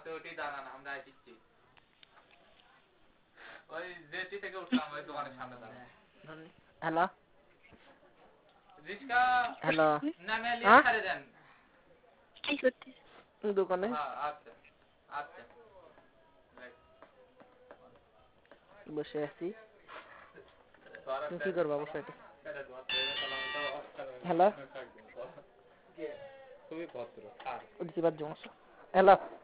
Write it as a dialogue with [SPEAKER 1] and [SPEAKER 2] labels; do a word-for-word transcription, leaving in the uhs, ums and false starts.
[SPEAKER 1] হাতে ওটি দাঁড়ান আমরা আসছি ওই জেটি থেকে উঠলাম ওই দোকানের সামনে দাঁড়ান
[SPEAKER 2] হ্যালো
[SPEAKER 1] রিস্কা
[SPEAKER 2] হ্যালো
[SPEAKER 1] নামে লিয়ে ছাড়ে দেন
[SPEAKER 3] কি করতে
[SPEAKER 2] দোকানে
[SPEAKER 1] হ্যাঁ আচ্ছা আচ্ছা
[SPEAKER 2] বসে আছি তুমি কি করবা বসে আছি হ্যালো
[SPEAKER 1] খুবই ভদ্র
[SPEAKER 2] ওদিকে বাদ জমা হ্যালো